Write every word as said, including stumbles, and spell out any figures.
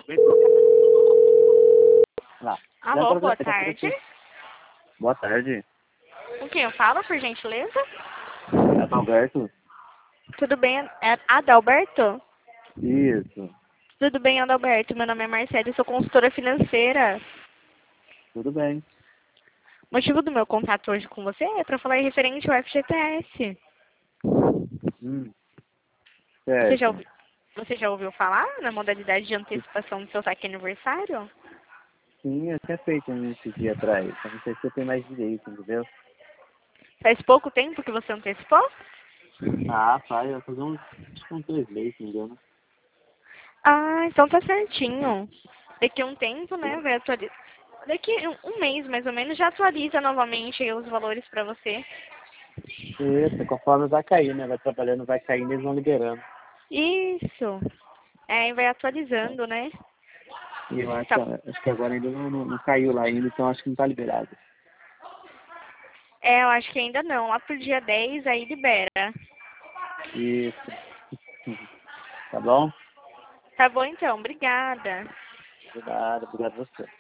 Lá. Alô, boa tarde. Boa tarde. Com quem eu falo, por gentileza? É Adalberto? Tudo bem, é Adalberto? Isso. Tudo bem, Adalberto. Meu nome é Marcelo, eu sou consultora financeira. Tudo bem. O motivo do meu contato hoje com você é para falar referente ao F G T S. Hum, Você já, certo. ouvi, você já ouviu falar na modalidade de antecipação do seu saque aniversário? Sim, eu tinha feito um esse dia atrás. Só não sei se eu tenho mais direito, entendeu? Faz pouco tempo que você antecipou? Ah, faz. Vai fazer uns, acho que uns dois meses, se não me engano. Ah, então tá certinho. Daqui a um tempo, né, vai atualizar. Daqui um um mês, mais ou menos, já atualiza novamente aí os valores para você. Isso, conforme vai cair, né? Vai trabalhando, vai caindo, eles vão liberando. Isso. É, vai atualizando, né? E eu acho, Tá. acho que agora ainda não, não, não caiu lá ainda, então acho que não tá liberado. É, eu acho que ainda não. Lá pro dia dez aí libera. Isso. Tá bom? Tá bom então, obrigada. Obrigado, obrigado a você.